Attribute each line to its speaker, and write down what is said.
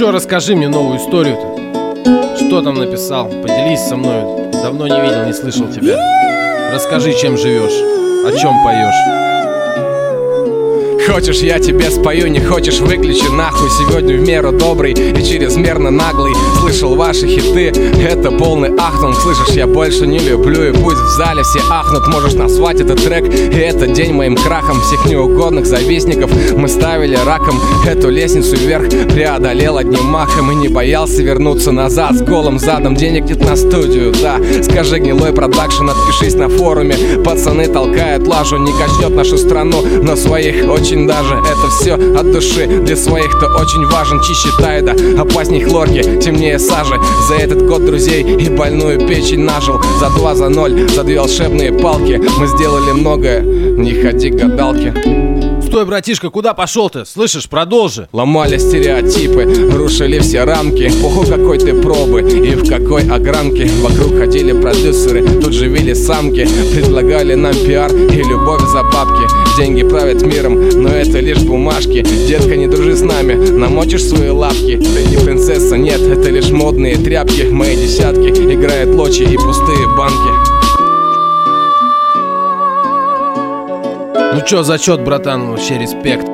Speaker 1: чё, расскажи мне новую историю-то. Что там написал? Поделись со мной. Давно не видел, не слышал тебя. Расскажи, чем живешь, о чем поешь.
Speaker 2: Хочешь, я тебе спою, не хочешь, выключи нахуй. Сегодня в меру добрый и чрезмерно наглый. Слышал ваши хиты, это полный ахтунг. Слышишь, я больше не люблю, и пусть в зале все ахнут. Можешь назвать этот трек, и этот день моим крахом. Всех неугодных завистников мы ставили раком. Эту лестницу вверх преодолел одним махом. И не боялся вернуться назад с голым задом. Денег нет на студию, да. Скажи, гнилой продакшн, отпишись на форуме. Пацаны толкают лажу, не качнет нашу страну, но своих очень даже. Это все от души, для своих-то очень важен. Чище тайда, опасней хлорки, темнее сажи. За этот год друзей и больную печень нажил. За 2, за 0, за 2 волшебные палки. Мы сделали многое, не ходи к гадалке.
Speaker 1: Стой, братишка, куда пошел-то? Слышишь, продолжи.
Speaker 2: Ломали стереотипы, рушили все рамки. Похуй какой ты пробы и в какой огранке. Вокруг ходили продюсеры, тут живили самки. Предлагали нам пиар и любовь за бабки. Деньги правят миром, но это лишь бумажки. Детка, не дружи с нами, намочишь свои лапки. Ты не принцесса, нет, это лишь модные тряпки. Мои десятки играют лочи и пустые банки.
Speaker 1: Ну чё, зачет, братан, вообще респект.